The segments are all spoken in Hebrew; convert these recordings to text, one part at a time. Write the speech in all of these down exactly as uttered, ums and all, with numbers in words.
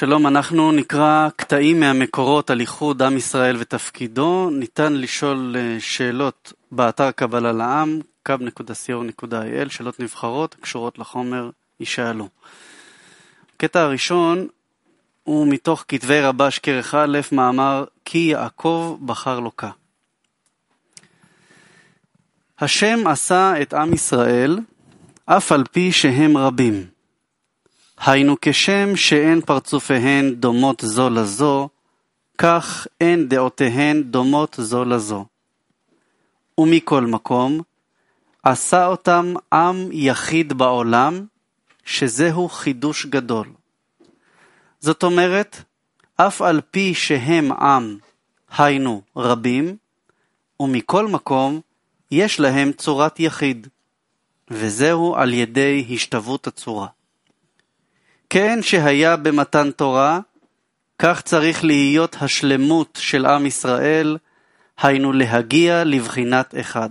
שלום, אנחנו נקרא קטעים מהמקורות על ייחוד עם ישראל ותפקידו. ניתן לשאול שאלות באתר קבלה לעם, קו נקודה סי או נקודה איי אל, שאלות נבחרות, קשורות לחומר, ישאלו. הקטע הראשון הוא מתוך כתבי רבש כרך א', מאמר כי יעקב בחר לוקה. השם עשה את עם ישראל, אף על פי שהם רבים. היינו כשם שאין פרצופיהן דומות זו לזו, כך אין דעותיהן דומות זו לזו. ומכל מקום, עשה אותם עם יחיד בעולם, שזהו חידוש גדול. זאת אומרת, אף על פי שהם עם, היינו רבים, ומכל מקום, יש להם צורת יחיד, וזהו על ידי השתוות הצורה. כן שהיה במתן תורה, כך צריך להיות השלמות של עם ישראל, היינו להגיע לבחינת אחד.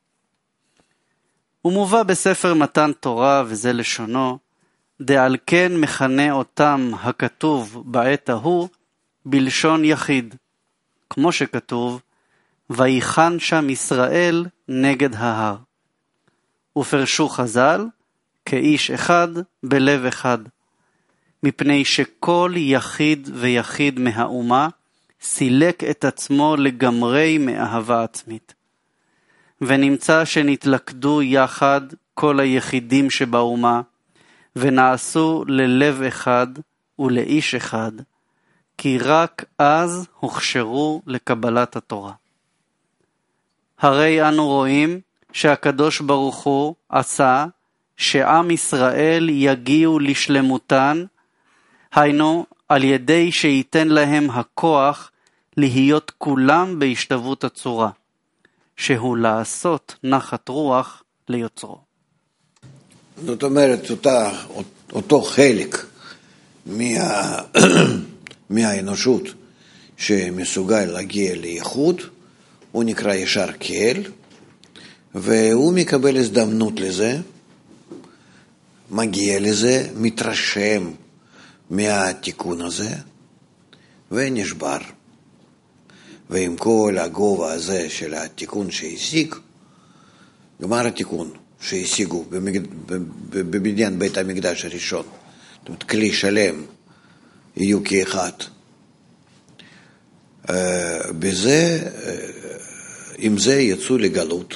הוא מובא בספר מתן תורה, וזה לשונו, דעל כן מכנה אותם הכתוב בעת ההוא, בלשון יחיד, כמו שכתוב, ויחן שם ישראל נגד ההר. ופרשו חז"ל, כאיש אחד בלב אחד. מפני שכל יחיד ויחיד מהאומה סילק את עצמו לגמרי מאהבה עצמית. ונמצא שנתלכדו יחד כל היחידים שבאומה, ונעשו ללב אחד ולאיש אחד, כי רק אז הוכשרו לקבלת התורה. הרי אנו רואים שהקדוש ברוך הוא עשה שעם ישראל יגיעו לשלמותן, היינו על ידי שייתן להם הכוח להיות כולם בהשתוות הצורה, שהוא לעשות נחת רוח ליוצרו. זאת אומרת, אותה, אותו חלק מה, מהאנושות שמסוגל להגיע לייחוד, הוא נקרא ישר כאל, והוא מקבל הזדמנות לזה, מגיע לזה, מתרשם מהתיקון הזה, ונשבר. ועם כל הגובה הזה של התיקון שהשיג, גמר התיקון שהשיגו בבניין בית המקדש הראשון, זאת אומרת, כלי שלם יהיו כאחד. בזה, עם זה יצאו לגלות.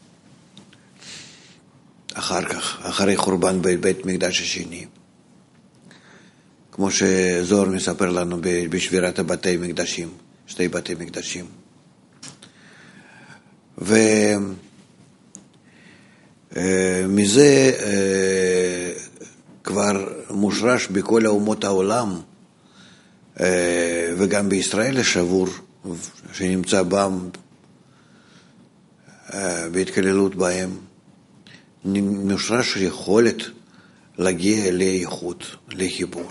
אחר כך, אחרי חורבן בית מקדש השני. כמו שזוהר מספר לנו בשבירת הבתי מקדשים, שתי בתי מקדשים. ומזה כבר מושרש בכל האומות העולם, וגם בישראל השבור, שנמצא בם, בהתכללות בהם, מושרש יכולת להגיע לייחוד, לחיבור.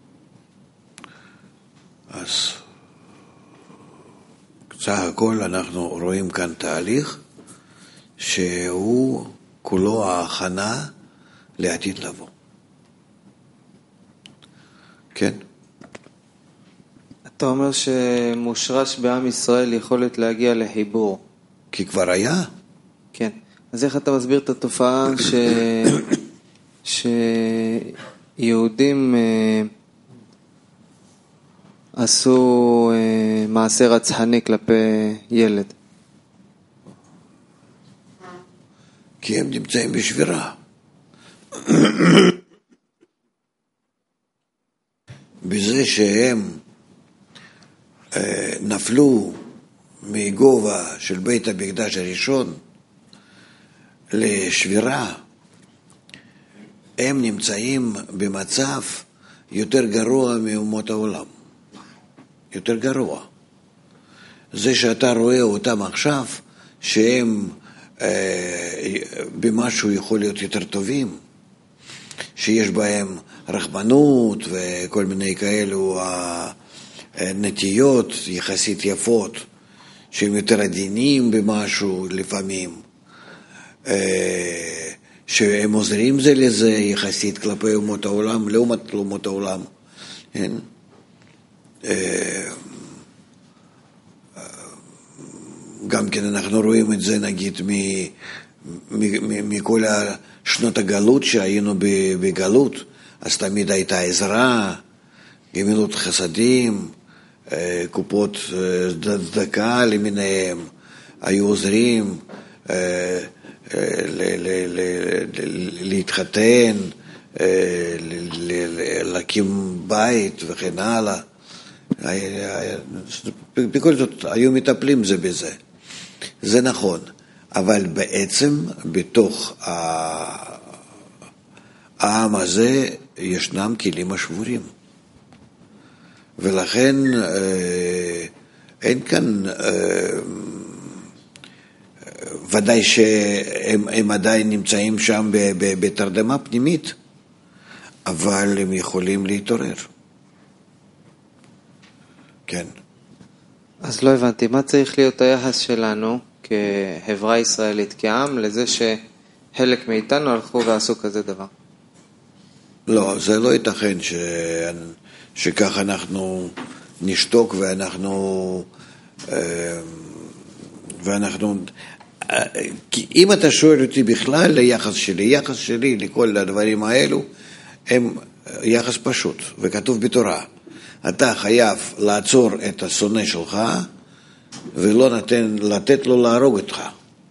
אז סך הכל אנחנו רואים כאן תהליך שהוא כולו ההכנה לעתיד לבוא. כן? אתה אומר שמושרש בעם ישראל יכולת להגיע לחיבור. כי כבר היה. כן. אז איך אתה מסביר את התופעה ש... שיהודים עשו מעשה רצחני כלפי ילד? כי הם נמצאים בשבירה. בזה שהם נפלו מגובה של בית המקדש הראשון לשבירה, הם נמצאים במצב יותר גרוע מאומות העולם. יותר גרוע. זה שאתה רואה אותם עכשיו, שהם אה, במשהו יכול להיות יותר טובים, שיש בהם רחמנות וכל מיני כאלו נטיות יחסית יפות, שהם יותר עדינים במשהו לפעמים, אה, שהם עוזרים זה לזה יחסית כלפי אומות העולם, לעומת אומות העולם. כן? גם כן אנחנו רואים את זה נגיד מכל שנות הגלות שהיינו בגלות, אז תמיד הייתה עזרה, גמילות חסדים, קופות צדקה למיניהם, היו עוזרים להתחתן, להקים בית וכן הלאה. בכל זאת היו מטפלים זה בזה. זה נכון, אבל בעצם בתוך העם הזה ישנם כלים השבורים. ולכן אין כאן, ודאי שהם עדיין נמצאים שם בתרדמה פנימית, אבל הם יכולים להתעורר. כן. אז לא הבנתי, מה צריך להיות היחס שלנו כחברה ישראלית, כעם, לזה שחלק מאיתנו הלכו ועשו כזה דבר? לא, זה לא ייתכן ש... שכך אנחנו נשתוק ואנחנו... ואנחנו... אם אתה שואל אותי בכלל ליחס שלי, יחס שלי לכל הדברים האלו, הם יחס פשוט, וכתוב בתורה. אתה חייב לעצור את השונא שלך, ולא נתן, לתת לו להרוג אותך.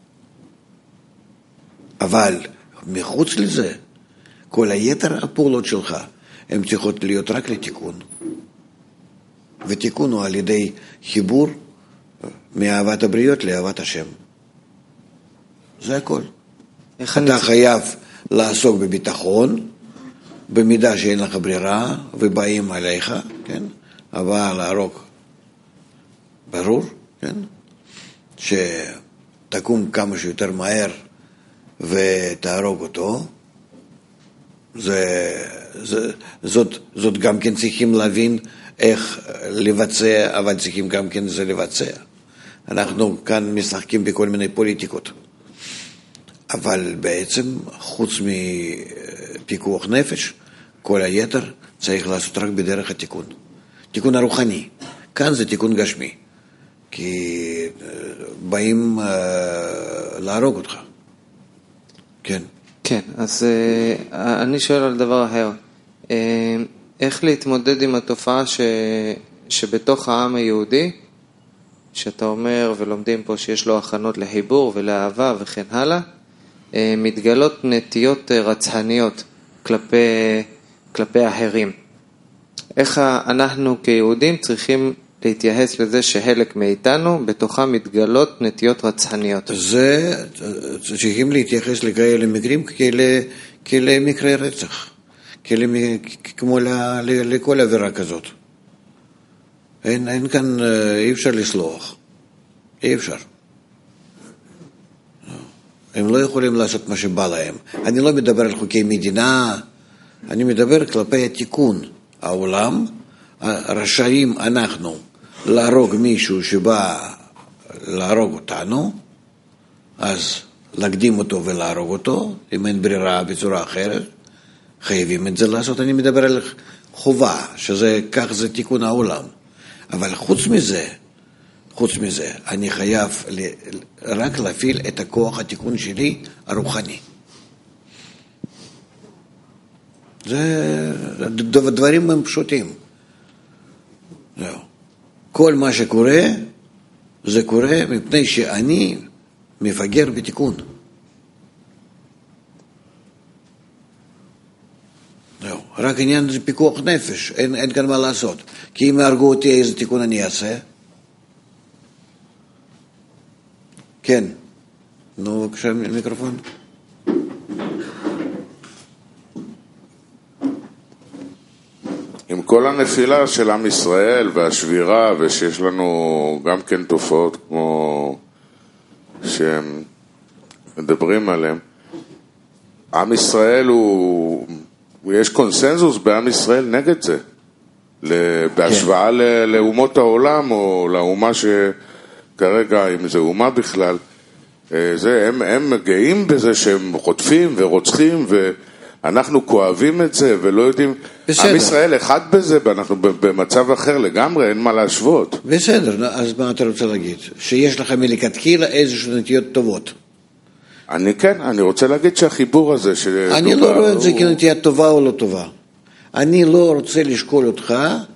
אבל מחוץ לזה, כל היתר הפעולות שלך, הן צריכות להיות רק לתיקון. ותיקון הוא על ידי חיבור מאהבת הבריות לאהבת השם. זה הכל. אתה אני... חייב לעסוק בביטחון, במידה שאין לך ברירה, ובאים עליך, כן? אבל להרוג. ברור, כן? שתקום כמה שיותר מהר ותהרוג אותו. זה, זה, זאת, זאת גם כן צריכים להבין איך לבצע, אבל צריכים גם כן זה לבצע. אנחנו כאן משחקים בכל מיני פוליטיקות. אבל בעצם, חוץ מפיקוח נפש, כל היתר צריך לעשות רק בדרך התיקון. תיקון הרוחני. כאן זה תיקון גשמי. כי באים להרוג אותך. כן. כן, אז uh, אני שואל על דבר אחר. Uh, איך להתמודד עם התופעה ש... שבתוך העם היהודי, שאתה אומר ולומדים פה שיש לו הכנות לחיבור ולאהבה וכן הלאה, uh, מתגלות נטיות רצחניות כלפי, כלפי אחרים. איך אנחנו כיהודים צריכים להתייחס לזה שחלק מאיתנו בתוכם מתגלות נטיות רצחניות? זה צריכים להתייחס לכאלה מקרים כאלה מקרי רצח, כאלה כמו לכל עבירה כזאת. אין, אין כאן, אי אפשר לסלוח, אי אפשר. הם לא יכולים לעשות מה שבא להם. אני לא מדבר על חוקי מדינה, אני מדבר כלפי התיקון. העולם, רשאים אנחנו להרוג מישהו שבא להרוג אותנו, אז להקדים אותו ולהרוג אותו, אם אין ברירה בצורה אחרת, חייבים את זה לעשות. אני מדבר על חובה, שזה, כך זה תיקון העולם. אבל חוץ מזה, חוץ מזה, אני חייב רק להפעיל את הכוח התיקון שלי הרוחני. זה, דברים הם פשוטים. זהו. כל מה שקורה, זה קורה מפני שאני מפגר בתיקון. זהו. רק עניין זה פיקוח נפש, אין, אין כאן מה לעשות. כי אם יהרגו אותי, איזה תיקון אני אעשה? כן. נו, בבקשה, מיקרופון. עם כל הנפילה של עם ישראל והשבירה, ושיש לנו גם כן תופעות כמו שהם מדברים עליהם, עם ישראל הוא, יש קונסנזוס בעם ישראל נגד זה, בהשוואה לאומות העולם או לאומה שכרגע, אם זה אומה בכלל, זה, הם, הם גאים בזה שהם חוטפים ורוצחים, אנחנו כואבים את זה ולא יודעים, עם ישראל אחד בזה, ואנחנו במצב אחר לגמרי, אין מה להשוות. בסדר, אז מה אתה רוצה להגיד? שיש לך מלכתחילה איזושהי נטיות טובות. אני כן, אני רוצה להגיד שהחיבור הזה אני לא רואה את זה כנטייה טובה או לא טובה. אני לא רוצה לשקול אותך,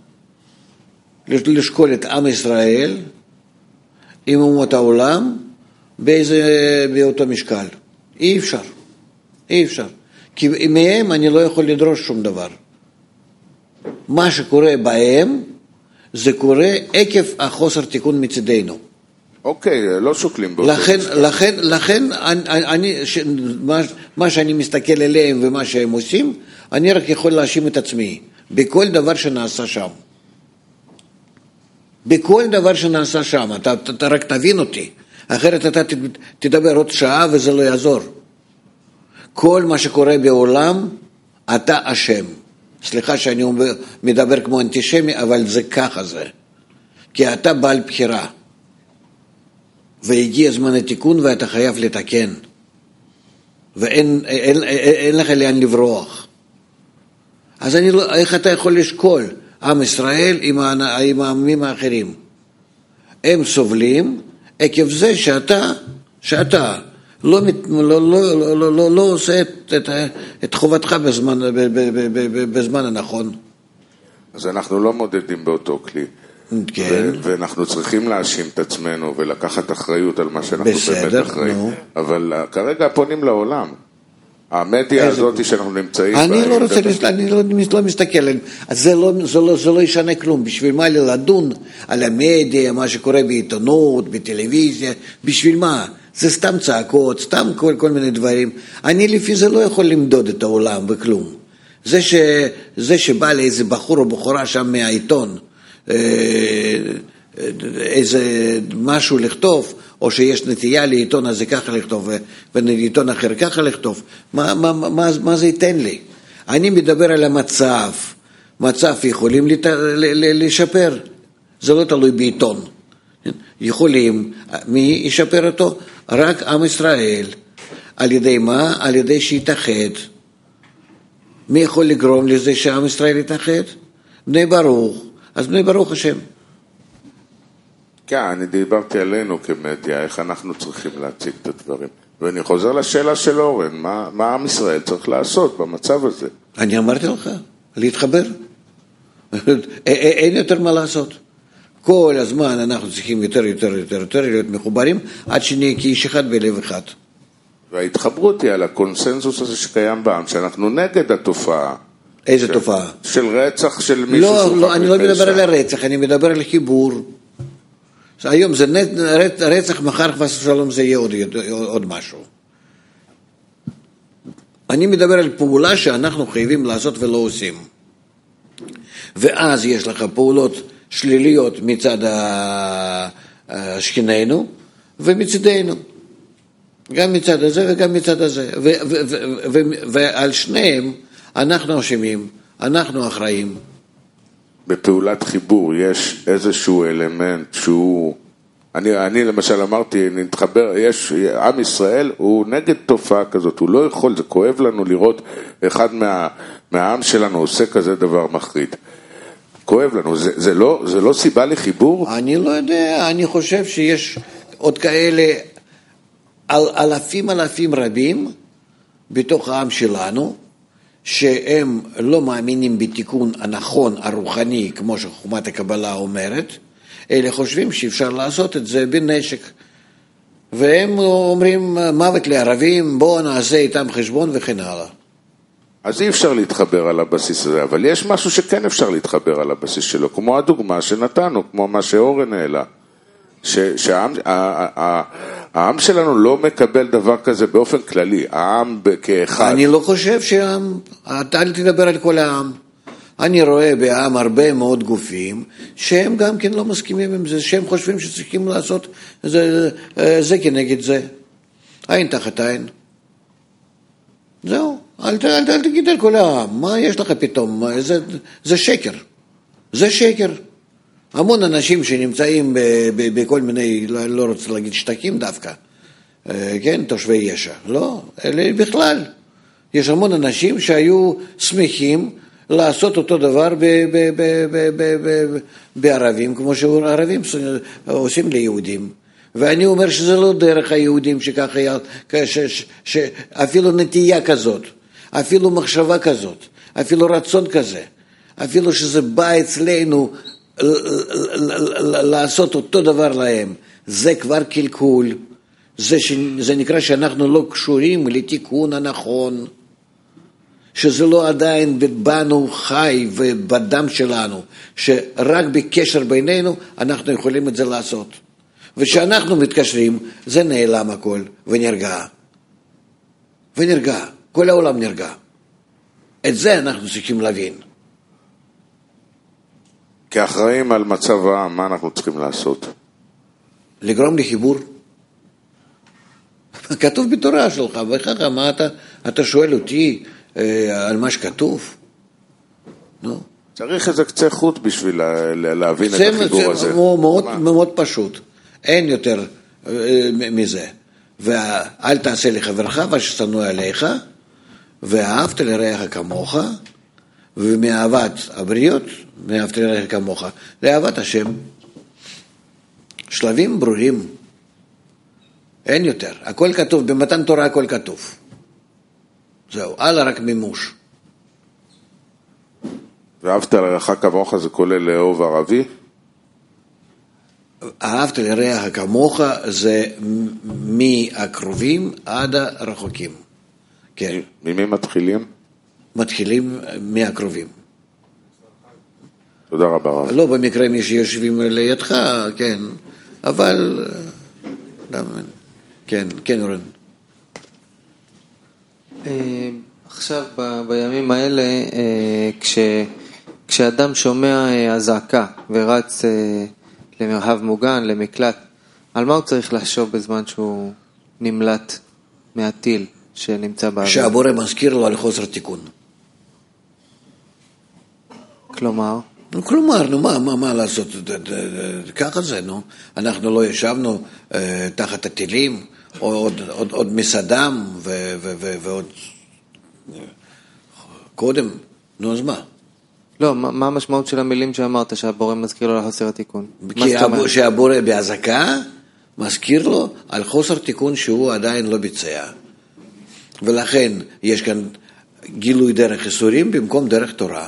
לשקול את עם ישראל עם אומות העולם באיזה, באותו משקל. אי אפשר. אי אפשר. כי מהם אני לא יכול לדרוש שום דבר. מה שקורה בהם, זה קורה עקב החוסר תיקון מצדנו. אוקיי, לא שוקלים באותו לכן, לכן, לכן, אני, ש, מה, מה שאני מסתכל עליהם ומה שהם עושים, אני רק יכול להאשים את עצמי, בכל דבר שנעשה שם. בכל דבר שנעשה שם, אתה, אתה רק תבין אותי, אחרת אתה תדבר עוד שעה וזה לא יעזור. כל מה שקורה בעולם, אתה אשם. סליחה שאני מדבר כמו אנטישמי, אבל זה ככה זה. כי אתה בעל בחירה. והגיע זמן התיקון ואתה חייב לתקן. ואין אין, אין, אין לך לאן לברוח. אז אני לא, איך אתה יכול לשקול עם ישראל עם, עם העמים האחרים? הם סובלים עקב זה שאתה, שאתה לא, לא, לא, לא, לא, לא, לא עושה את, את, את חובתך בזמן, בזמן הנכון. אז אנחנו לא מודדים באותו כלי. כן. ו- ואנחנו צריכים להאשים את עצמנו ולקחת אחריות על מה שאנחנו בסדר, באמת אחראים. נו. אבל uh, כרגע פונים לעולם. המדיה הזאת היא שאנחנו נמצאים בה. אני לא רוצה, אני לא, לא מסתכל, זה לא, זה, לא, זה לא ישנה כלום. בשביל מה לדון על המדיה, מה שקורה בעיתונות, בטלוויזיה, בשביל מה? זה סתם צעקות, סתם כל, כל מיני דברים. אני לפי זה לא יכול למדוד את העולם בכלום. זה, ש, זה שבא לאיזה בחור או בחורה שם מהעיתון, איזה משהו לכתוב, או שיש נטייה לעיתון הזה ככה לכתוב, ולעיתון אחר ככה לכתוב, מה, מה, מה, מה זה ייתן לי? אני מדבר על המצב, מצב יכולים לת... לשפר, זה לא תלוי בעיתון, יכולים, מי ישפר אותו? רק עם ישראל, על ידי מה? על ידי שיתאחד. מי יכול לגרום לזה שעם ישראל יתאחד? בני ברוך. אז בני ברוך השם. כן, אני דיברתי עלינו כמדיה, איך אנחנו צריכים להציג את הדברים. ואני חוזר לשאלה של אורן, מה, מה עם ישראל צריך לעשות במצב הזה? אני אמרתי לך, להתחבר. אין יותר מה לעשות. כל הזמן אנחנו צריכים יותר, יותר, יותר, יותר להיות מחוברים, עד שנהיה כאיש אחד בלב אחד. וההתחברות היא על הקונסנזוס הזה שקיים בעם, שאנחנו נגד התופעה. איזה של, תופעה? של רצח של מישהו לא, שוחק לא, אני לא מפשע. מדבר על הרצח, אני מדבר על חיבור. היום זה רצח, מחר חס ושלום זה יהיה עוד, עוד משהו. אני מדבר על פעולה שאנחנו חייבים לעשות ולא עושים. ואז יש לך פעולות שליליות מצד השכנינו ומצדנו. גם מצד הזה וגם מצד הזה. ו- ו- ו- ו- ועל שניהם אנחנו אשמים, אנחנו אחראים. בפעולת חיבור יש איזשהו אלמנט שהוא, אני, אני למשל אמרתי, נתחבר, יש, עם ישראל הוא נגד תופעה כזאת, הוא לא יכול, זה כואב לנו לראות אחד מה, מהעם שלנו עושה כזה דבר מחריד. כואב לנו, זה, זה לא, זה לא סיבה לחיבור? אני לא יודע, אני חושב שיש עוד כאלה אל, אלפים אלפים רבים בתוך העם שלנו, שהם לא מאמינים בתיקון הנכון הרוחני, כמו שחוכמת הקבלה אומרת, אלא חושבים שאפשר לעשות את זה בנשק. והם אומרים מוות לערבים, בואו נעשה איתם חשבון וכן הלאה. אז אי אפשר להתחבר על הבסיס הזה, אבל יש משהו שכן אפשר להתחבר על הבסיס שלו, כמו הדוגמה שנתנו, כמו מה שאורן העלה. שהעם העם שלנו לא מקבל דבר כזה באופן כללי, העם כאחד. אני לא חושב שהעם, אתה אל תדבר על כל העם. אני רואה בעם הרבה מאוד גופים שהם גם כן לא מסכימים עם זה, שהם חושבים שצריכים לעשות זה, זה כנגד זה. עין תחת עין. זהו, אל, אל, אל, אל תגיד על כל העם, מה יש לך פתאום? זה, זה שקר. זה שקר. המון אנשים שנמצאים ב, ב, בכל מיני, לא, לא רוצה להגיד שתקים דווקא, כן, תושבי ישע, לא, אלה בכלל, יש המון אנשים שהיו שמחים לעשות אותו דבר בערבים, כמו שערבים עושים ליהודים. ואני אומר שזה לא דרך היהודים שככה, שאפילו נטייה כזאת, אפילו מחשבה כזאת, אפילו רצון כזה, אפילו שזה בא אצלנו לעשות אותו דבר להם, זה כבר קלקול, זה, זה נקרא שאנחנו לא קשורים לתיקון הנכון, שזה לא עדיין בנו חי ובדם שלנו, שרק בקשר בינינו אנחנו יכולים את זה לעשות. ושאנחנו מתקשרים, זה נעלם הכל ונרגע. ונרגע, כל העולם נרגע. את זה אנחנו צריכים להבין. כאחראים על מצב העם, מה אנחנו צריכים לעשות? לגרום לחיבור. כתוב בתורה שלך, וככה, מה אתה, אתה שואל אותי אה, על מה שכתוב? נו. צריך איזה קצה חוט בשביל לה, להבין זה, את החיבור זה הזה. זה מאוד, מאוד פשוט. אין יותר אה, מזה. ואל תעשה לחברך וששנוא עליך, ואהבת לרעך כמוך, ומאהבת הבריות, מאהבת לרעך כמוך, לאהבת השם. שלבים ברורים. אין יותר. הכל כתוב, במתן תורה הכל כתוב. זהו, הלאה רק מימוש. ואהבת לרעך כמוך זה כולל לאהוב ערבי? אהבת לרעך כמוך זה מהקרובים עד הרחוקים. כן. ממי מתחילים? מתחילים מהקרובים. תודה רבה רב. לא במקרה מי שיושבים לידך, כן, אבל כן, כן אורן. עכשיו בימים האלה, כש, כשאדם שומע הזעקה ורץ למרחב מוגן, למקלט, על מה הוא צריך לחשוב בזמן שהוא נמלט מהטיל שנמצא באוויר? שהבורא מזכיר לו על חוסר תיקון. כלומר? כלומר, נו, מה, מה, מה לעשות? ככה זה, נו. אנחנו לא ישבנו אה, תחת הטילים, עוד, עוד, עוד מסדם, ו, ו, ו, ועוד קודם, נו, אז מה? לא, מה, מה המשמעות של המילים שאמרת, שהבורא מזכיר לו על חוסר התיקון? כי הבור, שהבורא בהזקה מזכיר לו על חוסר תיקון שהוא עדיין לא ביצע. ולכן יש כאן גילוי דרך איסורים במקום דרך תורה.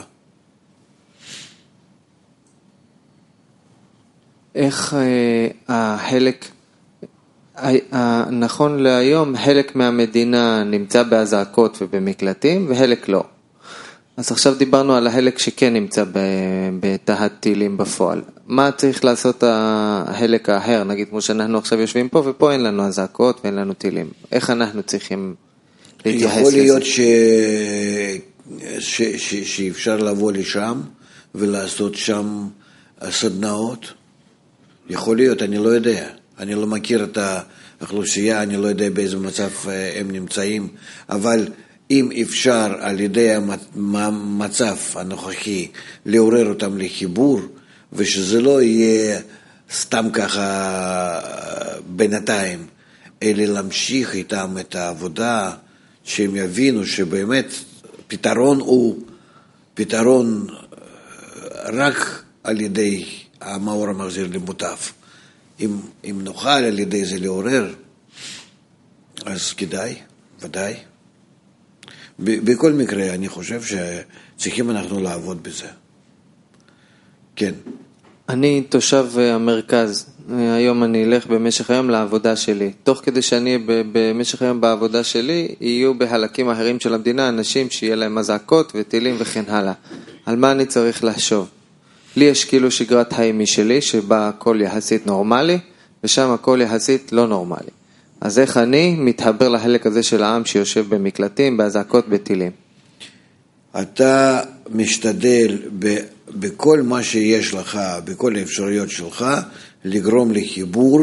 איך אה, החלק, אה, נכון להיום, חלק מהמדינה נמצא בהזעקות ובמקלטים, וחלק לא. אז עכשיו דיברנו על החלק שכן נמצא בתחת טילים בפועל. מה צריך לעשות החלק האחר? נגיד כמו שאנחנו עכשיו יושבים פה, ופה אין לנו הזעקות ואין לנו טילים. איך אנחנו צריכים להתייחס לזה? יכול להיות ש... ש... ש... שאפשר לבוא לשם ולעשות שם סדנאות. יכול להיות, אני לא יודע. אני לא מכיר את האוכלוסייה, אני לא יודע באיזה מצב הם נמצאים, אבל אם אפשר על ידי המצב הנוכחי לעורר אותם לחיבור, ושזה לא יהיה סתם ככה בינתיים, אלא להמשיך איתם את העבודה, שהם יבינו שבאמת פתרון הוא פתרון רק על ידי המאור המחזיר למוטב. אם, אם נוכל על ידי זה לעורר, אז כדאי, ודאי. בכל מקרה, אני חושב שצריכים אנחנו לעבוד בזה. כן. אני תושב המרכז. היום אני אלך במשך היום לעבודה שלי. תוך כדי שאני במשך היום בעבודה שלי, יהיו בחלקים אחרים של המדינה אנשים שיהיה להם הזעקות וטילים וכן הלאה. על מה אני צריך לחשוב? לי יש כאילו שגרת חיים משלי, שבה הכל יחסית נורמלי, ושם הכל יחסית לא נורמלי. אז איך אני מתחבר לחלק הזה של העם שיושב במקלטים, בהזעקות, בטילים? אתה משתדל ב, בכל מה שיש לך, בכל האפשרויות שלך, לגרום לחיבור,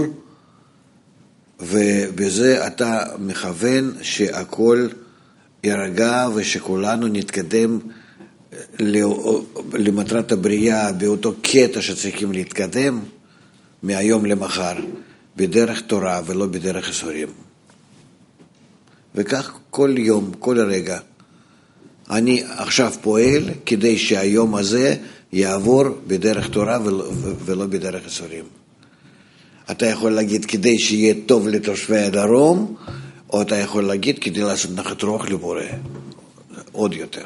ובזה אתה מכוון שהכל ירגע ושכולנו נתקדם למטרת הבריאה באותו קטע שצריכים להתקדם מהיום למחר, בדרך תורה ולא בדרך איסורים. וכך כל יום, כל רגע, אני עכשיו פועל כדי שהיום הזה יעבור בדרך תורה ולא בדרך איסורים. אתה יכול להגיד כדי שיהיה טוב לתושבי הדרום, או אתה יכול להגיד כדי לעשות נחת רוח לבורא, עוד יותר.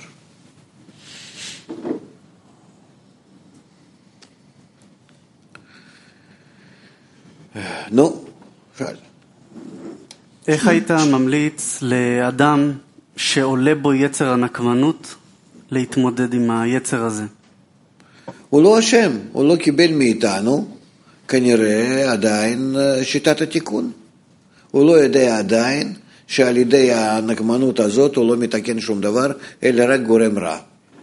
נו, שאל. איך היית ממליץ לאדם שעולה בו יצר הנקמנות להתמודד עם היצר הזה? הוא לא אשם, הוא לא קיבל מאיתנו, כנראה עדיין שיטת התיקון. הוא לא יודע עדיין שעל ידי הנקמנות הזאת הוא לא מתקן שום דבר, אלא רק גורם רע.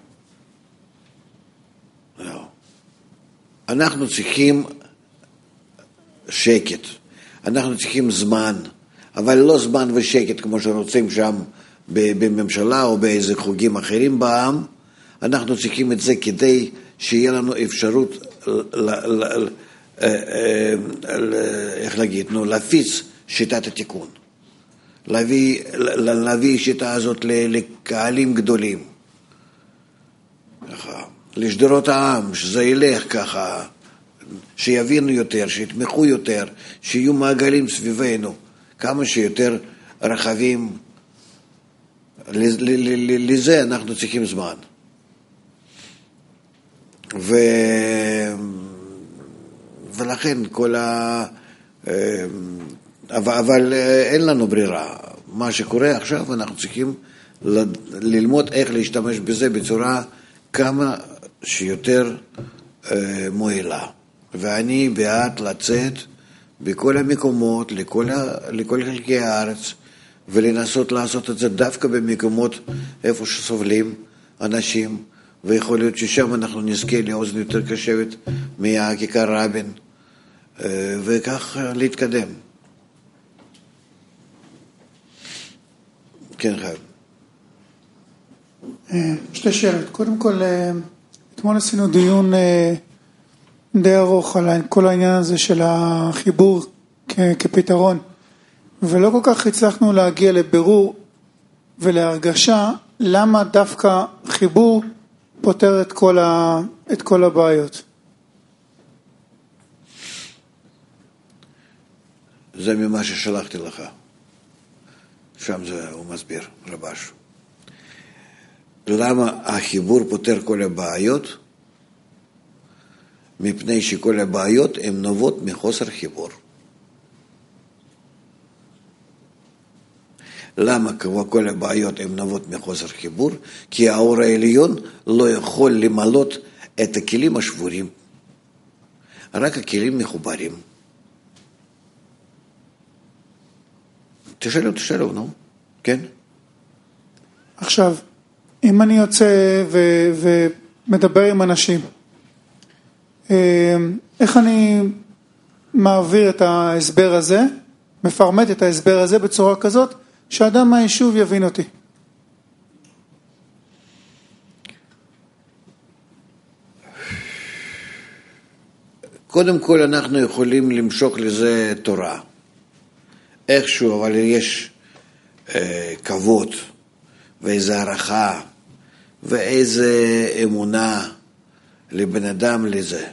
לא. אנחנו צריכים שקט, אנחנו צריכים זמן, אבל לא זמן ושקט כמו שרוצים שם בממשלה או באיזה חוגים אחרים בעם. אנחנו צריכים את זה כדי שיהיה לנו אפשרות איך להגיד, נו, להפיץ שיטת התיקון, להביא, להביא שיטה הזאת לקהלים גדולים, ככה, לשדרות העם, שזה ילך ככה, שיבינו יותר, שיתמכו יותר, שיהיו מעגלים סביבנו, כמה שיותר רחבים. לזה אנחנו צריכים זמן. ו... ולכן כל ה... אבל אין לנו ברירה. מה שקורה עכשיו, אנחנו צריכים ללמוד איך להשתמש בזה בצורה כמה שיותר מועילה. ואני בעד לצאת בכל המקומות, לכל, לכל חלקי הארץ, ולנסות לעשות את זה דווקא במקומות איפה שסובלים אנשים, ויכול להיות ששם אנחנו נזכה לאוזן יותר קשבת מהכיכר רבין, וכך להתקדם. כן, חייב. שתי שאלות. קודם כל, אתמול עשינו דיון די ארוך על כל העניין הזה של החיבור כפתרון, ולא כל כך הצלחנו להגיע לבירור ולהרגשה למה דווקא חיבור פותר את כל, ה... את כל הבעיות. זה ממה ששלחתי לך. שם זה הוא מסביר, רבש. למה החיבור פותר כל הבעיות? מפני שכל הבעיות הן נובעות מחוסר חיבור. למה כל הבעיות הן נובעות מחוסר חיבור? כי האור העליון לא יכול למלות את הכלים השבורים. רק הכלים מחוברים. תשאלו, תשאלו, נו. כן? עכשיו, אם אני יוצא ו- ומדבר עם אנשים, איך אני מעביר את ההסבר הזה, מפרמט את ההסבר הזה בצורה כזאת, שאדם מהיישוב יבין אותי? קודם כל אנחנו יכולים למשוך לזה תורה. איכשהו, אבל יש אה, כבוד ואיזו הערכה ואיזו אמונה לבן אדם לזה.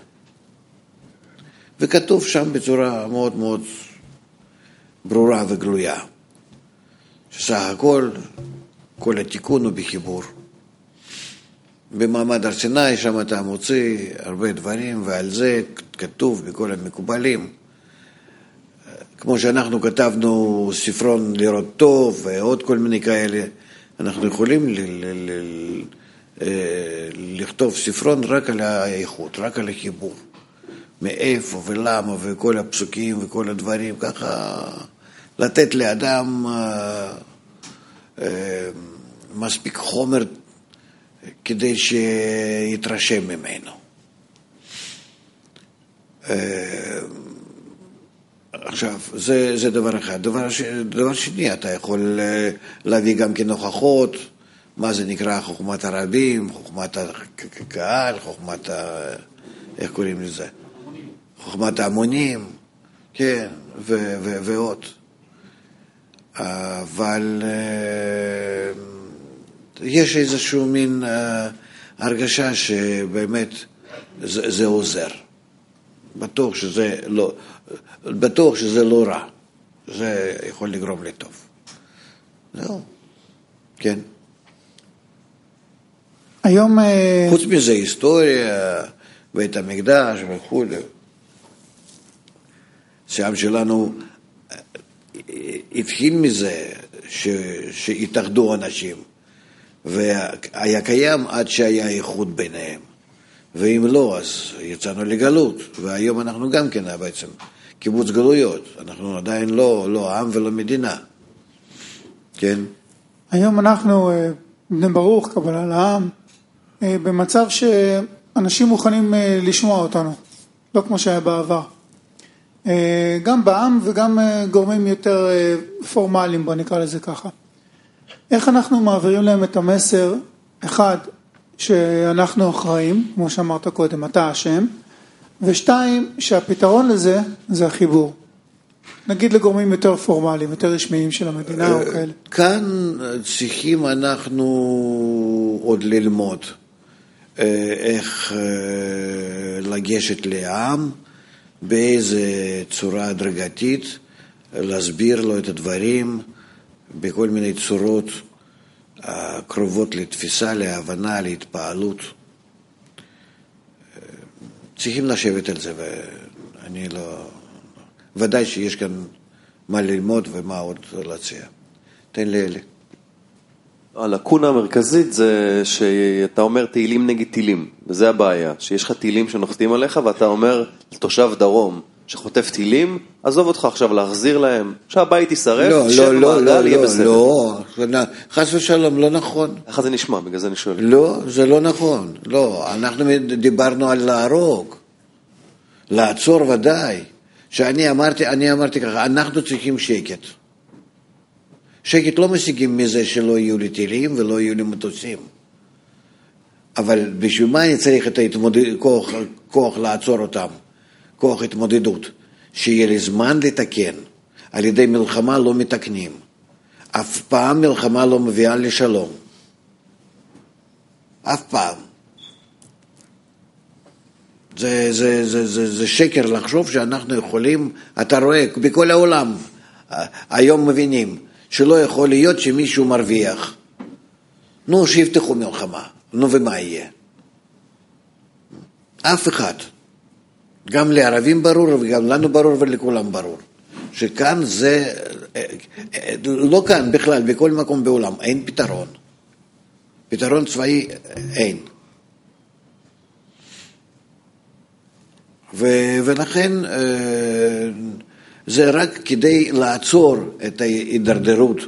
וכתוב שם בצורה מאוד מאוד ברורה וגלויה. שסך הכל, כל התיקון הוא בחיבור. במעמד הר סיני, שם אתה מוציא הרבה דברים, ועל זה כתוב בכל המקובלים. כמו שאנחנו כתבנו ספרון לראות טוב, ועוד כל מיני כאלה, אנחנו יכולים ל- ל- ל- ל- לכתוב ספרון רק על האיכות, רק על החיבור. מאיפה ולמה וכל הפסוקים וכל הדברים, ככה לתת לאדם מספיק חומר כדי שיתרשם ממנו. עכשיו, זה, זה דבר אחד. דבר, ש... דבר שני, אתה יכול להביא גם כנוכחות, מה זה נקרא חוכמת הרבים, חוכמת הקהל, חוכמת ה... איך קוראים לזה? חוכמת ההמונים, כן, ו- ו- ועוד. אבל יש איזשהו מין אה, הרגשה שבאמת זה, זה עוזר. בטוח שזה לא, בטוח שזה לא רע. זה יכול לגרום לי טוב. זהו. כן. היום... חוץ מזה, היסטוריה, בית המקדש וכו'. שהעם שלנו התחיל מזה ש... שהתאחדו אנשים, והיה קיים עד שהיה איחוד ביניהם. ואם לא, אז יצאנו לגלות, והיום אנחנו גם כן בעצם קיבוץ גלויות. אנחנו עדיין לא, לא עם ולא מדינה. כן? היום אנחנו, בני ברוך, קבלה לעם, במצב שאנשים מוכנים לשמוע אותנו, לא כמו שהיה בעבר. גם בעם וגם גורמים יותר פורמליים, בוא נקרא לזה ככה. איך אנחנו מעבירים להם את המסר, אחד, שאנחנו אחראים, כמו שאמרת קודם, אתה אשם, ושתיים, שהפתרון לזה זה החיבור. נגיד לגורמים יותר פורמליים, יותר רשמיים של המדינה או כאלה. כאן צריכים אנחנו עוד ללמוד איך לגשת לעם, באיזה צורה הדרגתית, להסביר לו את הדברים בכל מיני צורות קרובות לתפיסה, להבנה, להתפעלות. צריכים לשבת על זה, ואני לא... ודאי שיש כאן מה ללמוד ומה עוד להציע. תן לי אלה. הלקונה המרכזית זה שאתה אומר תהילים נגד תהילים, וזה הבעיה, שיש לך תהילים שנוחתים עליך, ואתה אומר תושב דרום שחוטף תהילים, עזוב אותך עכשיו להחזיר להם, שהבית ישרף, לא, שם לא, מעגל, לא, יהיה לא, בסדר. לא, חס ושלום, לא נכון. איך זה נשמע? בגלל זה אני שואל. לא, זה לא נכון. לא, אנחנו דיברנו על להרוג, לעצור ודאי. שאני אמרתי, אני אמרתי ככה, אנחנו צריכים שקט. שקט לא משיגים מזה שלא יהיו לי טילים ולא יהיו לי מטוסים. אבל בשביל מה אני צריך את ההתמודד... כוח, כוח לעצור אותם? כוח התמודדות. שיהיה לי זמן לתקן. על ידי מלחמה לא מתקנים. אף פעם מלחמה לא מביאה לשלום. אף פעם. זה, זה, זה, זה, זה שקר לחשוב שאנחנו יכולים, אתה רואה, בכל העולם היום מבינים שלא יכול להיות שמישהו מרוויח. נו, שיפתחו מלחמה. נו, ומה יהיה? אף אחד. גם לערבים ברור וגם לנו ברור ולכולם ברור. שכאן זה, לא כאן בכלל, בכל מקום בעולם, אין פתרון. פתרון צבאי אין. ולכן זה רק כדי לעצור את ההידרדרות,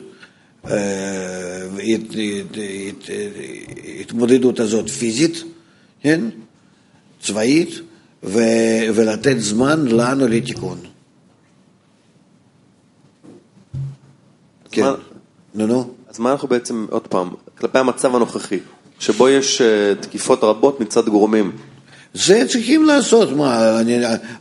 ההתמודדות הזאת פיזית, כן? צבאית, ולתת זמן לנו לתיקון. כן, נו נו. אז מה אנחנו בעצם, עוד פעם, כלפי המצב הנוכחי, שבו יש תקיפות רבות מצד גורמים, זה צריכים לעשות, מה, אני,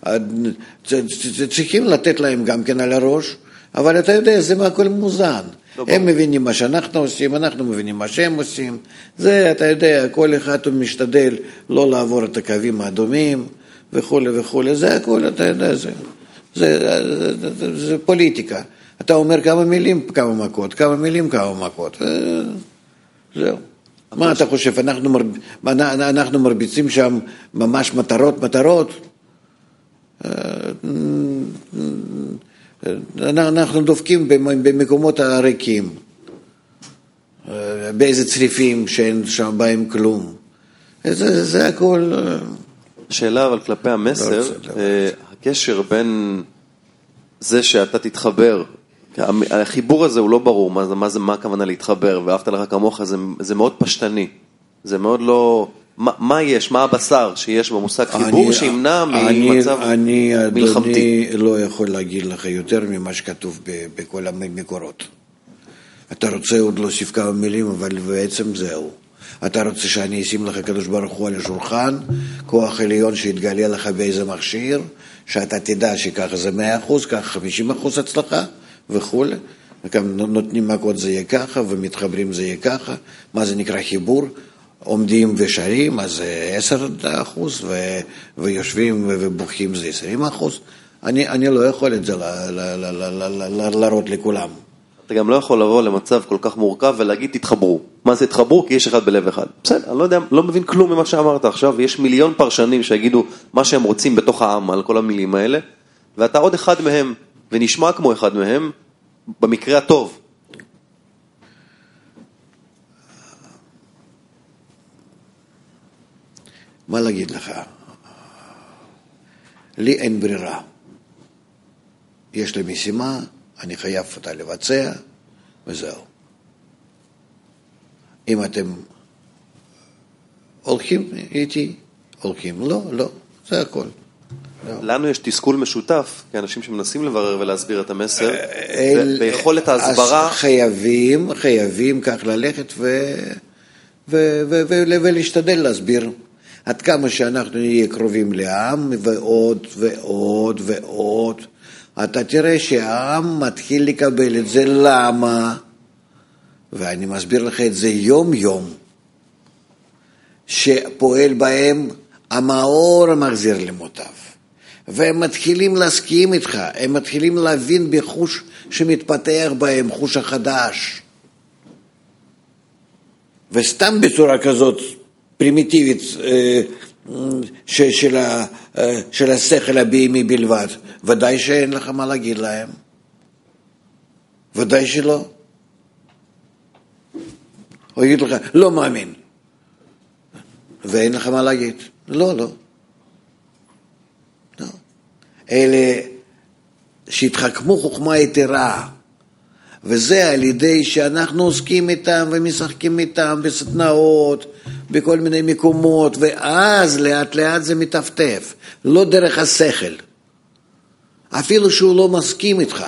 צריכים לתת להם גם כן על הראש, אבל אתה יודע, זה הכל מוזן. לא הם בוא. מבינים מה שאנחנו עושים, אנחנו מבינים מה שהם עושים. זה, אתה יודע, כל אחד הוא משתדל לא לעבור את הקווים האדומים, וכו' וכו'. זה הכל, אתה יודע, זה, זה, זה, זה, זה, זה פוליטיקה. אתה אומר כמה מילים, כמה מכות, כמה מילים, כמה מכות. זהו. מה אתה חושב, אנחנו, מרב... אנחנו מרביצים שם ממש מטרות, מטרות? אנחנו דופקים במקומות הריקים, באיזה צריפים שאין שם בהם כלום. זה, זה הכל... שאלה אבל כלפי המסר, הקשר בין זה שאתה תתחבר, החיבור הזה הוא לא ברור, מה, מה, מה הכוונה להתחבר, ואהבת לך כמוך, זה, זה מאוד פשטני, זה מאוד לא, מה, מה יש, מה הבשר שיש במושג חיבור, אני, שימנע ממצב אני, מלחמתי. אני לא יכול להגיד לך יותר ממה שכתוב בכל המקורות. אתה רוצה עוד להוסיף כמה מילים, אבל בעצם זהו. אתה רוצה שאני אשים לך קדוש ברוך הוא על השולחן, כוח עליון שיתגלה לך באיזה מכשיר, שאתה תדע שככה זה מאה אחוז, ככה חמישים אחוז הצלחה, וכו'. גם נותנים מכות זה יהיה ככה, ומתחברים זה יהיה ככה. מה זה נקרא חיבור? עומדים ושרים, אז זה עשר אחוז, ו- ויושבים ובוכים זה עשרים אחוז. אני, אני לא יכול את זה ל- ל- ל- ל- ל- להראות לכולם. אתה גם לא יכול לבוא למצב כל כך מורכב ולהגיד תתחברו. מה זה תתחברו? כי יש אחד בלב אחד. בסדר, אני לא יודע, לא מבין כלום ממה שאמרת עכשיו, יש מיליון פרשנים שיגידו מה שהם רוצים בתוך העם על כל המילים האלה, ואתה עוד אחד מהם, ונשמע כמו אחד מהם, במקרה הטוב. מה להגיד לך? לי אין ברירה. יש לי משימה, אני חייב אותה לבצע, וזהו. אם אתם הולכים איתי, הולכים. לא, לא, זה הכל. לנו יש תסכול משותף, כאנשים שמנסים לברר ולהסביר את המסר, ביכולת ההסברה. אז חייבים, חייבים כך ללכת ולהשתדל להסביר. עד כמה שאנחנו נהיה קרובים לעם, ועוד ועוד ועוד. אתה תראה שהעם מתחיל לקבל את זה. למה? ואני מסביר לך את זה יום יום, שפועל בהם המאור המחזיר למוטב. והם מתחילים להסכים איתך, הם מתחילים להבין בחוש שמתפתח בהם, חוש החדש. וסתם בצורה כזאת פרימיטיבית של, ה, של השכל הבהמי בלבד, ודאי שאין לך מה להגיד להם. ודאי שלא. הוא יגיד לך, לא מאמין. ואין לך מה להגיד. לא, לא. לא. אלה שהתחכמו חוכמה יתרה, וזה על ידי שאנחנו עוסקים איתם ומשחקים איתם בסדנאות, בכל מיני מקומות, ואז לאט לאט זה מטפטף, לא דרך השכל. אפילו שהוא לא מסכים איתך.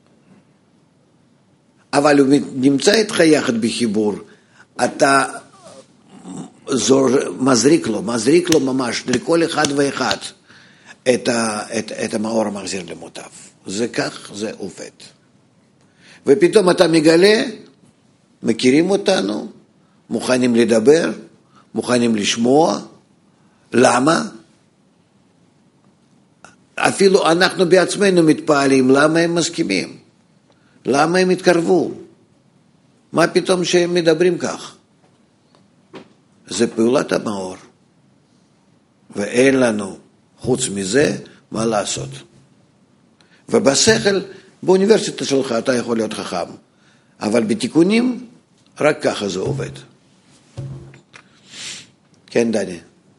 אבל הוא נמצא איתך יחד בחיבור, אתה זור, מזריק לו, מזריק לו ממש, לכל אחד ואחד, את, ה, את, את המאור המחזיר למוטב. זה כך, זה עובד. ופתאום אתה מגלה, מכירים אותנו, מוכנים לדבר, מוכנים לשמוע. למה? אפילו אנחנו בעצמנו מתפעלים, למה הם מסכימים? למה הם התקרבו? מה פתאום שהם מדברים כך? זה פעולת המאור. ואין לנו, חוץ מזה, מה לעשות. ובשכל, באוניברסיטה שלך אתה יכול להיות חכם, אבל בתיקונים, רק ככה זה עובד. כן, דני.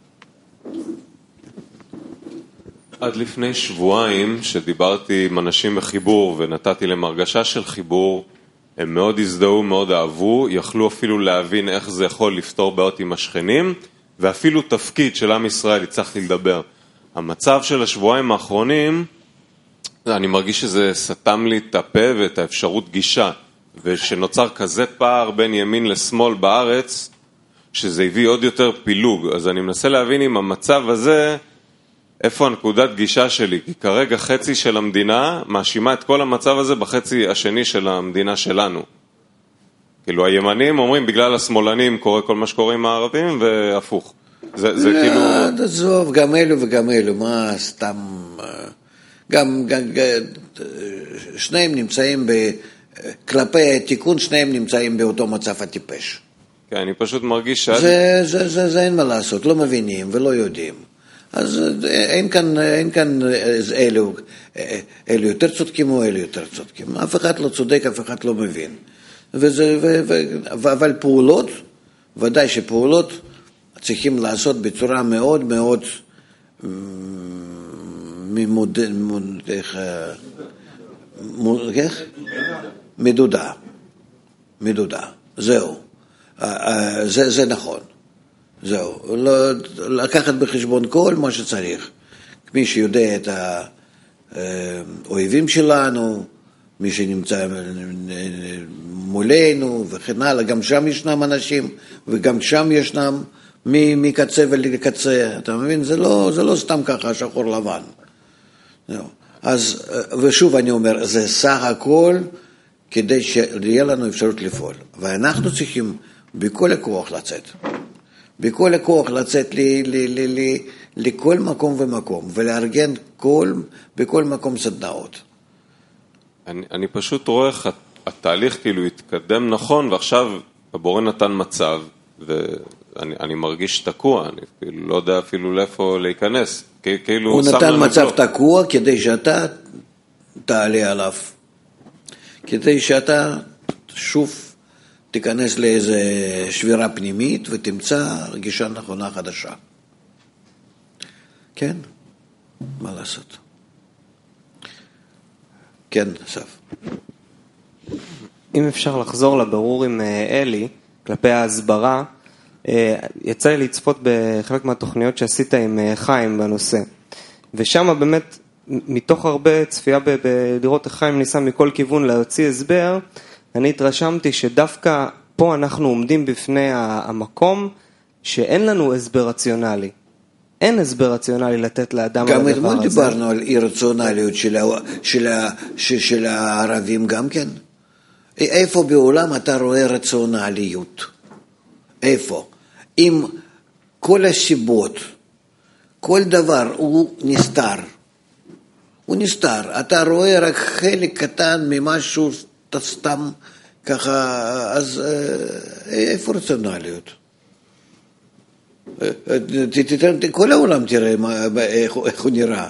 עד לפני שבועיים שדיברתי עם אנשים בחיבור ונתתי להם הרגשה של חיבור, הם מאוד הזדהו, מאוד אהבו, יכלו אפילו להבין איך זה יכול לפתור בעיות עם השכנים, ואפילו תפקיד של עם ישראל הצלחתי לדבר. המצב של השבועיים האחרונים, אני מרגיש שזה סתם לי את הפה ואת האפשרות גישה, ושנוצר כזה פער בין ימין לשמאל בארץ, שזה הביא עוד יותר פילוג. אז אני מנסה להבין עם המצב הזה, איפה הנקודת גישה שלי? כי כרגע חצי של המדינה מאשימה את כל המצב הזה בחצי השני של המדינה שלנו. כאילו הימנים אומרים בגלל השמאלנים קורה כל מה שקורה עם הערבים והפוך. זה, זה כאילו... עזוב, גם אלו וגם אלו, מה סתם... גם, גם שניהם נמצאים ב... כלפי התיקון, שניהם נמצאים באותו מצב הטיפש. כן, אני פשוט מרגיש ש... זה, זה, זה, זה אין מה לעשות, לא מבינים ולא יודעים. אז אין כאן, אין כאן אלו, אלו יותר צודקים או אלו יותר צודקים. אף אחד לא צודק, אף אחד לא מבין. וזה, ו, ו, ו, אבל פעולות, ודאי שפעולות צריכים לעשות בצורה מאוד מאוד ממוד, מוד, איך, מוד, איך? מדודה. מדודה. זהו. זה, זה נכון. זהו, לא, לקחת בחשבון כל מה שצריך. מי שיודע את האויבים שלנו, מי שנמצא מולנו וכן הלאה, גם שם ישנם אנשים, וגם שם ישנם מקצה ולקצה. אתה מבין? זה לא, זה לא סתם ככה שחור לבן. זהו. אז, ושוב אני אומר, זה סך הכל כדי שיהיה לנו אפשרות לפעול. ואנחנו צריכים בכל הכוח לצאת. בכל הכוח לצאת לי, לי, לי, לי, לכל מקום ומקום, ולארגן כל, בכל מקום סדנאות. אני, אני פשוט רואה איך התהליך כאילו התקדם נכון, ועכשיו הבורא נתן מצב, ואני אני מרגיש תקוע, אני כאילו לא יודע אפילו לאיפה להיכנס. כאילו הוא נתן מצב תקוע כדי שאתה תעלה עליו, כדי שאתה שוב תיכנס לאיזו שבירה פנימית ותמצא גישה נכונה חדשה. כן, מה לעשות? כן, אסף. אם אפשר לחזור לברור עם אלי, כלפי ההסברה, יצא לי לצפות בחלק מהתוכניות שעשית עם חיים בנושא. ושם באמת, מתוך הרבה צפייה בלראות איך חיים ניסה מכל כיוון להוציא הסבר, אני התרשמתי שדווקא פה אנחנו עומדים בפני המקום שאין לנו הסבר רציונלי. אין הסבר רציונלי לתת לאדם על הדבר הזה. גם אתמול דיברנו על אי רציונליות של, של, של, של הערבים גם כן. איפה בעולם אתה רואה רציונליות? איפה? אם כל הסיבות, כל דבר הוא נסתר. הוא נסתר. אתה רואה רק חלק קטן ממשהו סתם ככה, אז איפה רציונליות? כל העולם תראה איך הוא נראה.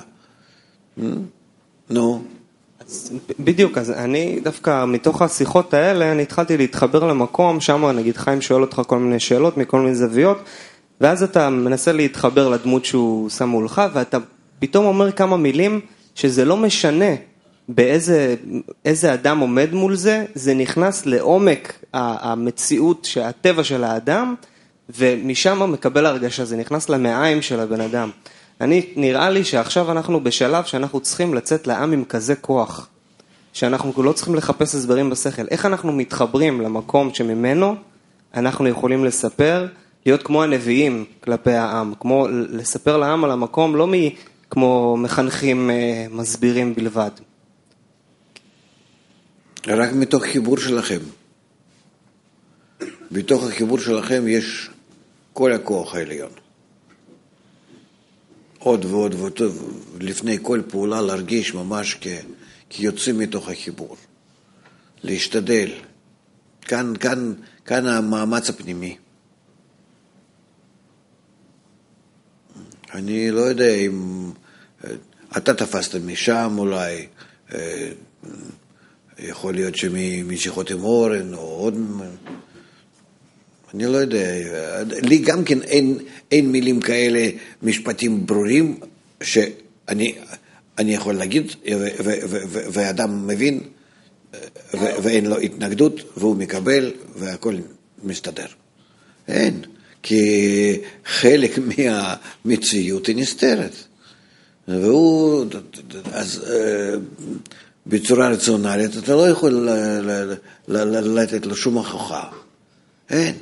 נו. בדיוק, אז אני דווקא מתוך השיחות האלה, אני התחלתי להתחבר למקום, שם נגיד חיים שואל אותך כל מיני שאלות מכל מיני זוויות, ואז אתה מנסה להתחבר לדמות שהוא שם מולך, ואתה פתאום אומר כמה מילים שזה לא משנה באיזה איזה אדם עומד מול זה, זה נכנס לעומק המציאות שהטבע של האדם, ומשם מקבל הרגשה, זה נכנס למעיים של הבן אדם. אני, נראה לי שעכשיו אנחנו בשלב שאנחנו צריכים לצאת לעם עם כזה כוח, שאנחנו לא צריכים לחפש הסברים בשכל. איך אנחנו מתחברים למקום שממנו אנחנו יכולים לספר, להיות כמו הנביאים כלפי העם, כמו לספר לעם על המקום, לא כמו מחנכים מסבירים בלבד. רק מתוך חיבור שלכם. בתוך החיבור שלכם יש כל הכוח העליון. עוד ועוד ועוד, לפני כל פעולה להרגיש ממש כ, כיוצאים מתוך החיבור. להשתדל. כאן, כאן, כאן המאמץ הפנימי. אני לא יודע אם אתה תפסת משם אולי, יכול להיות שמשיחות עם אורן או עוד, אני לא יודע, לי גם כן אין, אין מילים כאלה, משפטים ברורים, שאני אני יכול להגיד, ואדם מבין, ואין לו התנגדות, והוא מקבל, והכל מסתדר. אין, כי חלק מהמציאות היא נסתרת. והוא, אז בצורה רציונלית, אתה לא יכול לתת לו שום הוכחה. אין.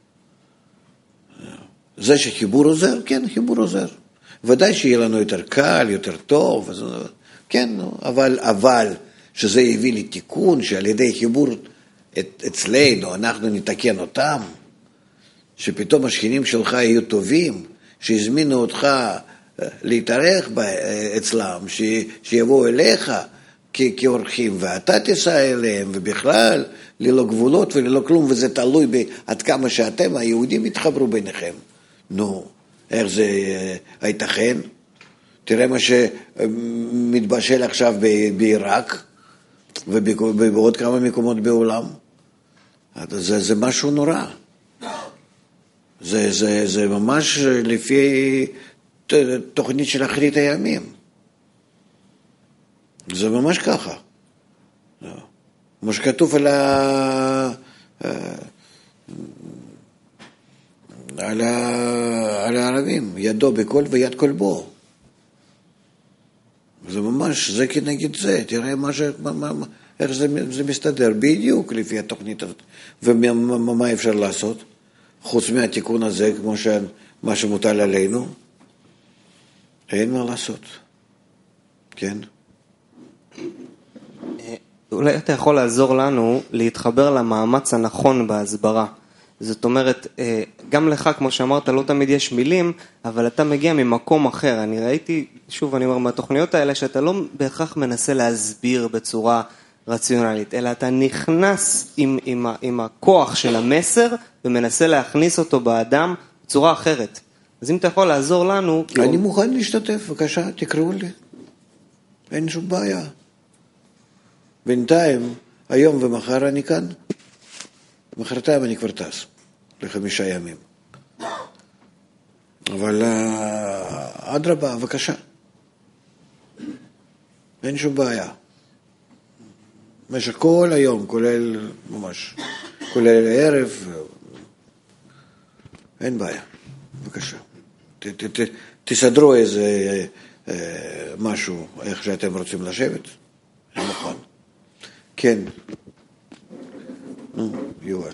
זה שחיבור עוזר, כן, חיבור עוזר. ודאי שיהיה לנו יותר קל, יותר טוב, כן, אבל, אבל שזה יביא לתיקון, שעל ידי חיבור אצלנו, אנחנו נתקן אותם, שפתאום השכנים שלך יהיו טובים, שהזמינו אותך להתארח אצלם, שיבואו אליך כאורחים, ואתה תיסע אליהם, ובכלל, ללא גבולות וללא כלום, וזה תלוי עד כמה שאתם, היהודים, יתחברו ביניכם. נו, איך זה הייתכן? תראה מה שמתבשל עכשיו בעיראק, ובעוד כמה מקומות בעולם. זה, זה משהו נורא. זה, זה, זה ממש לפי תוכנית של אחרית הימים. זה ממש ככה. מה שכתוב על ה... על, ה... על הערבים, ידו בכל ויד כל בו. זה ממש, זה כנגד זה, תראה מה ש... מה, איך זה, זה מסתדר, בדיוק לפי התוכנית הזאת. ומה אפשר לעשות? חוץ מהתיקון הזה, כמו ש... מה שמוטל עלינו, אין מה לעשות. כן? אולי אתה יכול לעזור לנו להתחבר למאמץ הנכון בהסברה. זאת אומרת, גם לך, כמו שאמרת, לא תמיד יש מילים, אבל אתה מגיע ממקום אחר. אני ראיתי, שוב, אני אומר, מהתוכניות האלה, שאתה לא בהכרח מנסה להסביר בצורה רציונלית, אלא אתה נכנס עם, עם, עם הכוח של המסר, ומנסה להכניס אותו באדם בצורה אחרת. אז אם אתה יכול לעזור לנו... אני מוכן להשתתף, בבקשה, תקראו לי. אין שום בעיה. בינתיים, היום ומחר אני כאן, מחרתיים אני כבר טס, לחמישה ימים. אבל אדרבה, בבקשה. אין שום בעיה. במשך כל היום, כולל ממש, כולל הערב, אין בעיה. בבקשה. ת, ת, ת, תסדרו איזה משהו, איך שאתם רוצים לשבת. אני מוכן. כן. נו, יואל.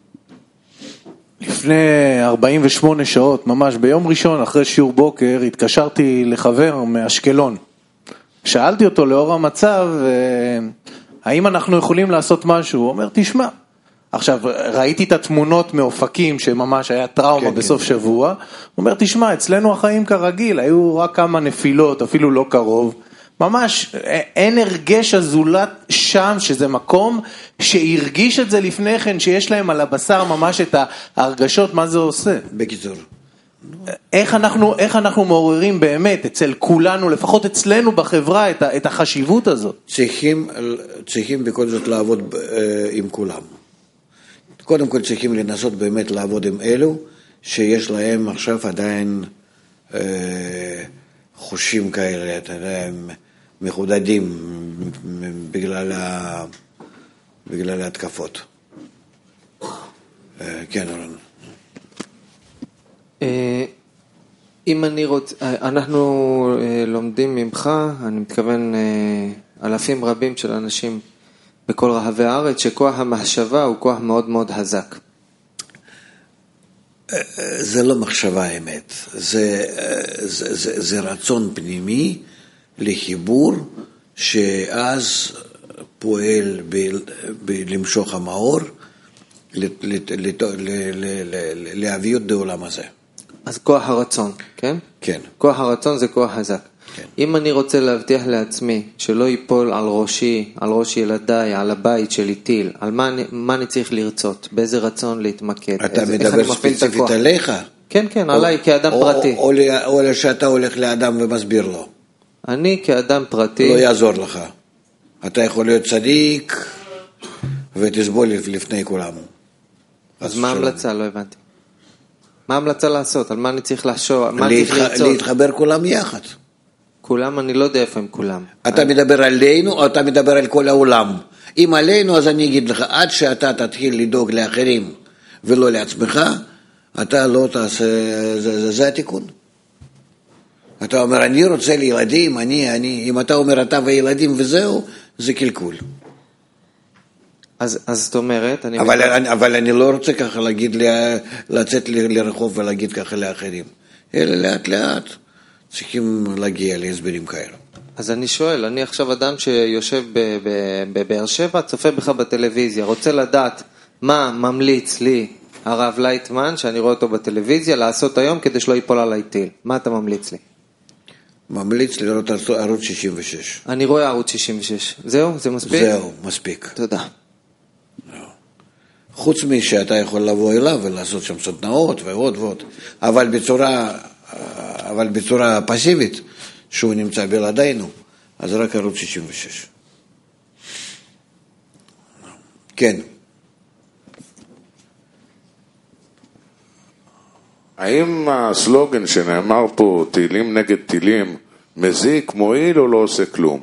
לפני ארבעים ושמונה שעות, ממש ביום ראשון, אחרי שיעור בוקר, התקשרתי לחבר מאשקלון. שאלתי אותו לאור המצב, האם אנחנו יכולים לעשות משהו? הוא אומר, תשמע. עכשיו, ראיתי את התמונות מאופקים, שממש היה טראומה כן, בסוף כן. שבוע. הוא אומר, תשמע, אצלנו החיים כרגיל, היו רק כמה נפילות, אפילו לא קרוב. ממש אין הרגש הזולת שם, שזה מקום שהרגיש את זה לפני כן, שיש להם על הבשר ממש את ההרגשות, מה זה עושה. בקיצור. איך אנחנו, איך אנחנו מעוררים באמת אצל כולנו, לפחות אצלנו בחברה, את, את החשיבות הזאת? צריכים, צריכים בכל זאת לעבוד עם כולם. קודם כל צריכים לנסות באמת לעבוד עם אלו, שיש להם עכשיו עדיין אה, חושים כאלה, אתה יודע, הם מחודדים בגלל, ה, בגלל ההתקפות. אה, כן, אורן. אם אני רוצה, אנחנו לומדים ממך, אני מתכוון אלפים רבים של אנשים בכל רחבי הארץ, שכוח המחשבה הוא כוח מאוד מאוד חזק. זה לא מחשבה האמת, זה, זה, זה, זה רצון פנימי לחיבור, שאז פועל ב, ב, למשוך המאור, להביא את העולם הזה. אז כוח הרצון, כן? כן. כוח הרצון זה כוח חזק. כן. אם אני רוצה להבטיח לעצמי שלא ייפול על ראשי, על ראש ילדיי, על הבית שלי טיל, על מה אני, מה אני צריך לרצות, באיזה רצון להתמקד. אתה איזה, מדבר ספציפית עליך? כן, כן, או, עליי כאדם או, פרטי. או, או, או שאתה הולך לאדם ומסביר לו. אני כאדם פרטי. לא יעזור לך. אתה יכול להיות צדיק ותסבול לפני כולם. אז מה ההמלצה? לא הבנתי. מה ההמלצה לעשות? על מה אני צריך לחשוב? מה להתח... צריך לרצות? להתחבר כולם יחד. כולם, אני לא יודע איפה הם כולם. אתה אני... מדבר עלינו או אתה מדבר על כל העולם? אם עלינו, אז אני אגיד לך, עד שאתה תתחיל לדאוג לאחרים ולא לעצמך, אתה לא תעשה, זה, זה, זה התיקון. אתה אומר, אני רוצה לילדים, אני, אני, אם אתה אומר, אתה וילדים וזהו, זה קלקול. אז, אז זאת אומרת, אני... אבל, אני, אבל אני לא רוצה ככה להגיד, לצאת לרחוב ולהגיד ככה לאחרים. אלא לאט לאט צריכים להגיע להסברים כאלה. אז אני שואל, אני עכשיו אדם שיושב בבאר שבע, צופה בך בטלוויזיה, רוצה לדעת מה ממליץ לי הרב לייטמן, שאני רואה אותו בטלוויזיה, לעשות היום כדי שלא ייפול עליי טיל. מה אתה ממליץ לי? ממליץ לראות ערוץ שישים ושש. אני רואה ערוץ שישים ושש. זהו? זה מספיק? זהו, מספיק. תודה. חוץ משאתה יכול לבוא אליו ולעשות שם סדנאות ועוד ועוד, אבל בצורה, אבל בצורה פסיבית, שהוא נמצא בלעדינו, אז רק ערוץ שישים ושש. כן. האם הסלוגן שנאמר פה, טילים נגד טילים, מזיק, מועיל או לא עושה כלום?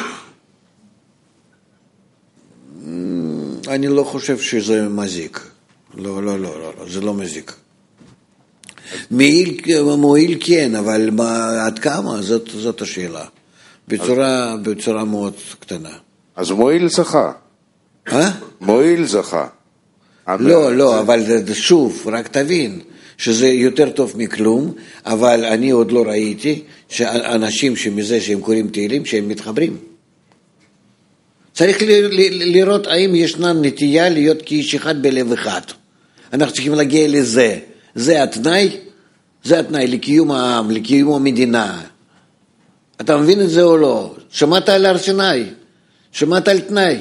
אני לא חושב שזה מזיק. לא, לא, לא, לא, זה לא מזיק. מועיל, מועיל כן, אבל עד כמה? זאת, זאת השאלה. בצורה, בצורה מאוד קטנה. אז מועיל זכה. אה? מועיל זכה. לא, לא, אבל שוב, רק תבין שזה יותר טוב מכלום, אבל אני עוד לא ראיתי שאנשים שמזה שהם קוראים תהילים, שהם מתחברים. צריך לראות האם ישנה נטייה להיות כאיש אחד בלב אחד. אנחנו צריכים להגיע לזה. זה התנאי, זה התנאי לקיום העם, לקיום המדינה. אתה מבין את זה או לא? שמעת על הר סיני? שמעת על תנאי?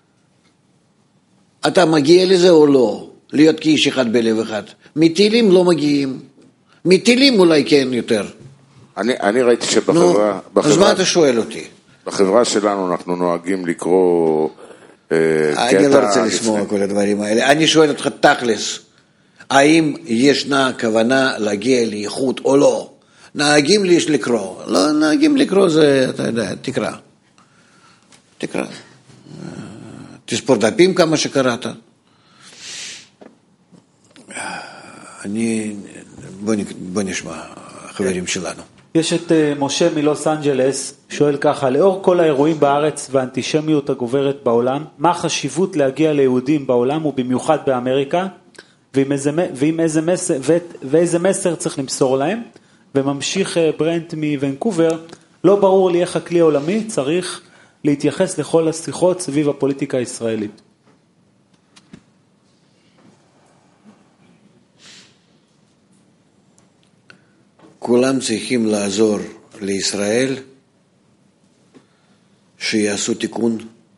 אתה מגיע לזה או לא? להיות כאיש אחד בלב אחד. מטילים לא מגיעים. מטילים אולי כן יותר. אני, אני ראיתי שבחברה... נו, בחברה, אז מה אתה שואל אותי? בחברה שלנו אנחנו נוהגים לקרוא... אה, אני לא רוצה לשמוע כל הדברים האלה. אני שואל אותך תכלס. האם ישנה כוונה להגיע לאיכות או לא? נהגים לי יש לקרוא. לא נהגים לקרוא זה, אתה יודע, תקרא. תקרא. תספור דפים כמה שקראת. אני... בוא, בוא נשמע, חברים שלנו. יש את משה מלוס אנג'לס, שואל ככה, לאור כל האירועים בארץ והאנטישמיות הגוברת בעולם, מה החשיבות להגיע ליהודים בעולם ובמיוחד באמריקה, ועם איזה, ועם איזה מסר, ואיזה מסר צריך למסור להם? וממשיך ברנט מוונקובר, לא ברור לי איך הכלי העולמי צריך להתייחס לכל השיחות סביב הפוליטיקה הישראלית. כולם צריכים לעזור לישראל שיעשו תיקון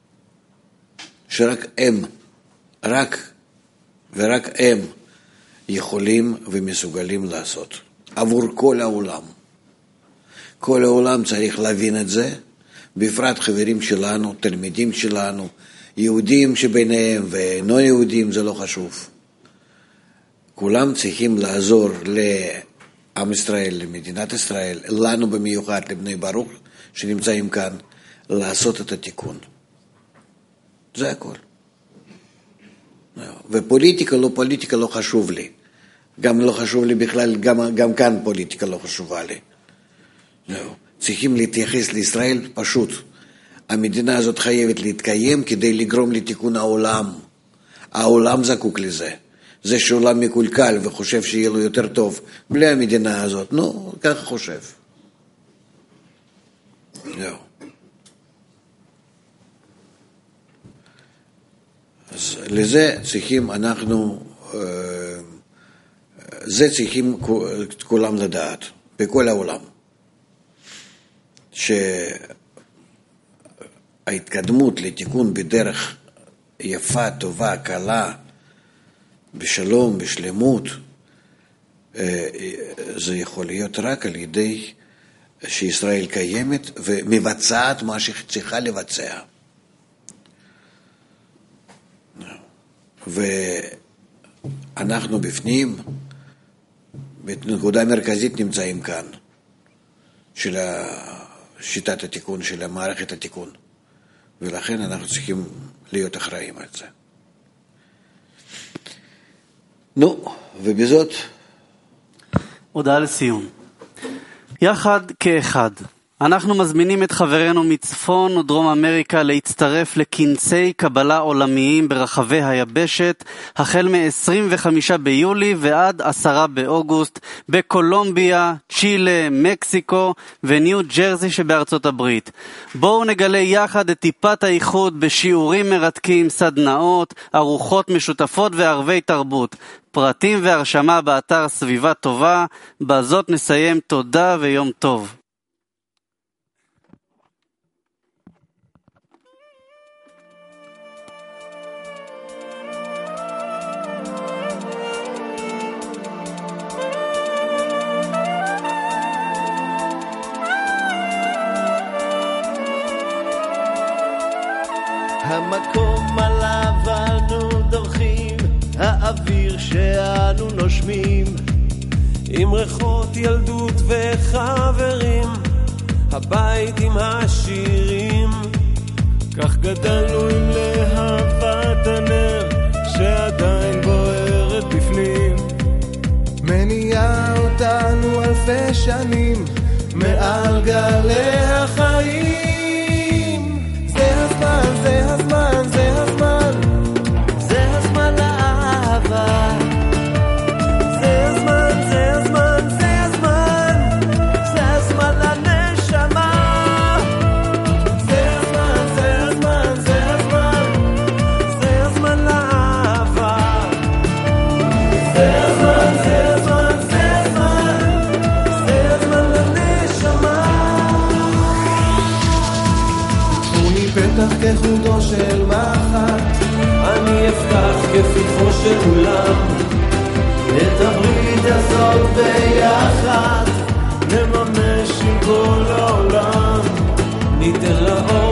שרק הם, רק ורק הם יכולים ומסוגלים לעשות עבור כל העולם. כל העולם צריך להבין את זה, בפרט חברים שלנו, תלמידים שלנו, יהודים שביניהם ולא יהודים, זה לא חשוב. כולם צריכים לעזור לעם ישראל, למדינת ישראל, לנו במיוחד, לבני ברוך שנמצאים כאן, לעשות את התיקון. זה הכל. ופוליטיקה לא פוליטיקה לא חשוב לי. גם לא חשוב לי בכלל, גם, גם כאן פוליטיקה לא חשובה לי. צריכים להתייחס לישראל פשוט. המדינה הזאת חייבת להתקיים כדי לגרום לתיקון העולם. העולם זקוק לזה. זה שעולם מקולקל וחושב שיהיה לו יותר טוב בלי המדינה הזאת. נו, ככה חושב. זהו. אז לזה צריכים אנחנו, זה צריכים כולם לדעת, בכל העולם. שההתקדמות לתיקון בדרך יפה, טובה, קלה, בשלום, בשלמות, זה יכול להיות רק על ידי שישראל קיימת ומבצעת מה שצריכה לבצע. ואנחנו בפנים, בנקודה מרכזית נמצאים כאן, של שיטת התיקון, של מערכת התיקון. ולכן אנחנו צריכים להיות אחראים על זה. נו, ובזאת... הודעה לסיום. יחד כאחד. אנחנו מזמינים את חברינו מצפון ודרום אמריקה להצטרף לכנסי קבלה עולמיים ברחבי היבשת, החל מ-עשרים וחמישה ביולי ועד עשרה באוגוסט, בקולומביה, צ'ילה, מקסיקו וניו ג'רזי שבארצות הברית. בואו נגלה יחד את טיפת האיחוד בשיעורים מרתקים, סדנאות, ארוחות משותפות וערבי תרבות. פרטים והרשמה באתר סביבה טובה. בזאת נסיים. תודה ויום טוב. המקום עליו אנו דורכים, האוויר שאנו נושמים, עם ריחות ילדות וחברים, הבית עם השירים. כך גדלנו עם להבת הנר שעדיין בוערת בפנים, מניעה אותנו אלפי שנים מעל גלי החיים. זה הזמן, זה הזמן, זה הזמן, זה הזמן לאהבה. זה הזמן, זה הזמן, זה הזמן, זה הזמן לנשמה. זה הזמן, זה הזמן, זה כך כחוטו של מחט, אני אפתח כפתחו של אולם, את הברית הזאת ביחד נממש עם כל העולם, ניתן לאור